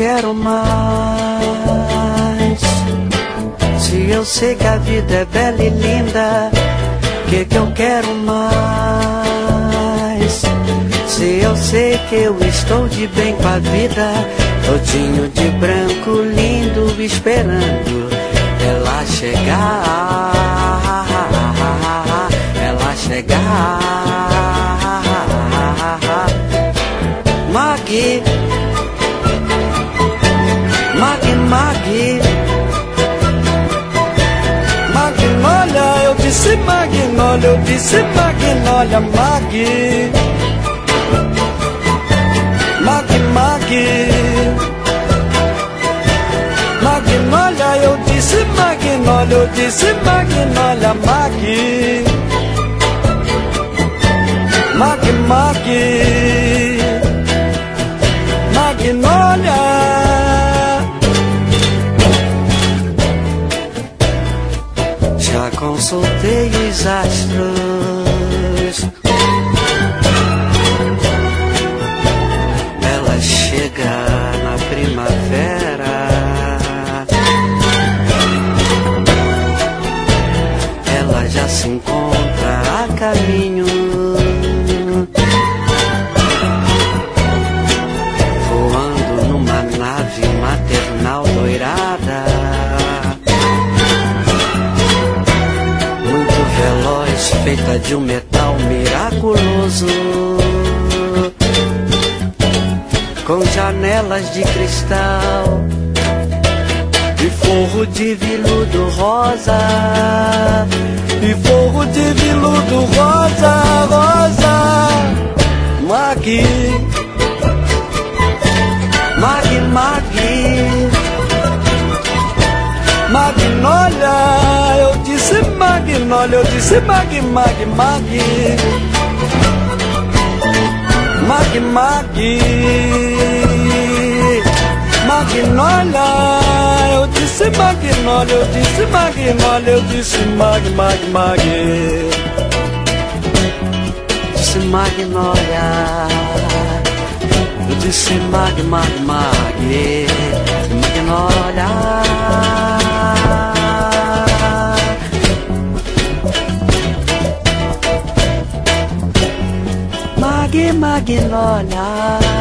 quero mais? Se eu sei que a vida é bela e linda, que eu quero mais? Se eu sei que eu estou de bem com a vida, todinho de branco, lindo, esperando ela chegar, ela chegar. Maggie, Maggie, Maggie, Magnólia, eu disse Magnólia, eu disse Magnólia, Maggie, Maggie, Maggie, Magnólia, eu disse Magnólia, eu disse Magnólia, Maggie, Maggie, Maggie, Magnólia. Já consultei os astros, ela chega na primavera, ela já se encontra a caminho, voando numa nave maternal doirada, muito veloz, feita de um metal miraculoso, com janelas de cristal e forro de veludo rosa, e forro de veludo rosa, rosa. Maggie, Maggie, Maggie, Magnólia, eu disse Magnólia, eu disse Maggie, Maggie, Maggie, Maggie, Maggie, Magnólia, eu disse Magnólia, eu disse Magnólia, eu disse Maggie, Maggie, Maggie, disse Magnólia, eu disse Maggie, Maggie, Maggie, Magnólia. Maggie, Magnólia.